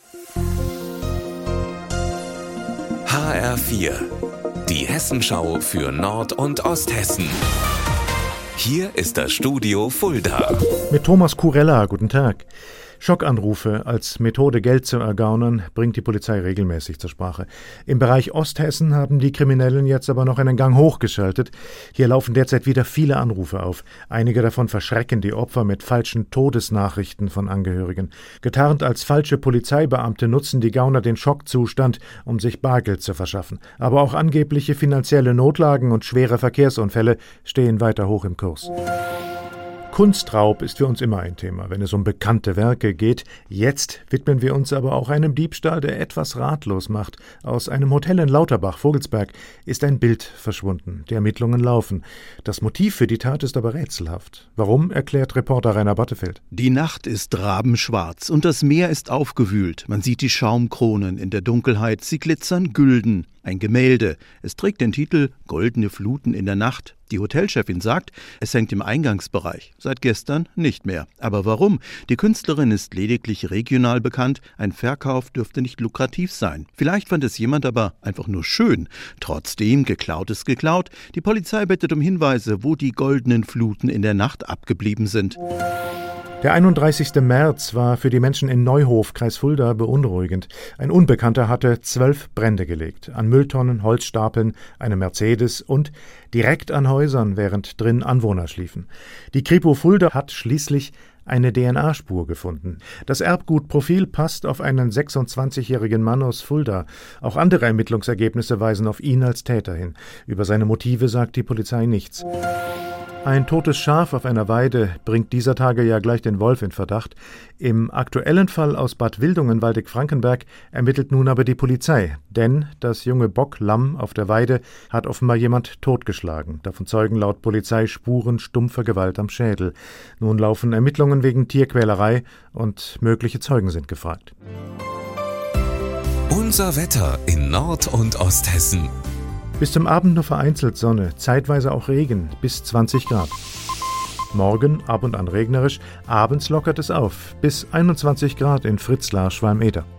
HR4, die Hessenschau für Nord- und Osthessen. Hier ist das Studio Fulda. Mit Thomas Kurella, guten Tag. Schockanrufe als Methode, Geld zu ergaunern, bringt die Polizei regelmäßig zur Sprache. Im Bereich Osthessen haben die Kriminellen jetzt aber noch einen Gang hochgeschaltet. Hier laufen derzeit wieder viele Anrufe auf. Einige davon verschrecken die Opfer mit falschen Todesnachrichten von Angehörigen. Getarnt als falsche Polizeibeamte nutzen die Gauner den Schockzustand, um sich Bargeld zu verschaffen. Aber auch angebliche finanzielle Notlagen und schwere Verkehrsunfälle stehen weiter hoch im Kurs. Kunstraub ist für uns immer ein Thema, wenn es um bekannte Werke geht. Jetzt widmen wir uns aber auch einem Diebstahl, der etwas ratlos macht. Aus einem Hotel in Lauterbach, Vogelsberg, ist ein Bild verschwunden. Die Ermittlungen laufen. Das Motiv für die Tat ist aber rätselhaft. Warum, erklärt Reporter Rainer Battefeld. Die Nacht ist rabenschwarz und das Meer ist aufgewühlt. Man sieht die Schaumkronen in der Dunkelheit. Sie glitzern gülden. Ein Gemälde. Es trägt den Titel »Goldene Fluten in der Nacht«. Die Hotelchefin sagt, es hängt im Eingangsbereich. Seit gestern nicht mehr. Aber warum? Die Künstlerin ist lediglich regional bekannt. Ein Verkauf dürfte nicht lukrativ sein. Vielleicht fand es jemand aber einfach nur schön. Trotzdem, geklaut ist geklaut. Die Polizei bittet um Hinweise, wo die goldenen Fluten in der Nacht abgeblieben sind. Der 31. März war für die Menschen in Neuhof, Kreis Fulda, beunruhigend. Ein Unbekannter hatte 12 Brände gelegt. An Mülltonnen, Holzstapeln, einem Mercedes und direkt an Häusern, während drin Anwohner schliefen. Die Kripo Fulda hat schließlich eine DNA-Spur gefunden. Das Erbgutprofil passt auf einen 26-jährigen Mann aus Fulda. Auch andere Ermittlungsergebnisse weisen auf ihn als Täter hin. Über seine Motive sagt die Polizei nichts. Ein totes Schaf auf einer Weide bringt dieser Tage ja gleich den Wolf in Verdacht. Im aktuellen Fall aus Bad Wildungen, Waldeck-Frankenberg, ermittelt nun aber die Polizei. Denn das junge Bocklamm auf der Weide hat offenbar jemand totgeschlagen. Davon zeugen laut Polizei Spuren stumpfer Gewalt am Schädel. Nun laufen Ermittlungen wegen Tierquälerei und mögliche Zeugen sind gefragt. Unser Wetter in Nord- und Osthessen. Bis zum Abend nur vereinzelt Sonne, zeitweise auch Regen, bis 20 Grad. Morgen ab und an regnerisch, abends lockert es auf, bis 21 Grad in Fritzlar, Schwalm-Eder.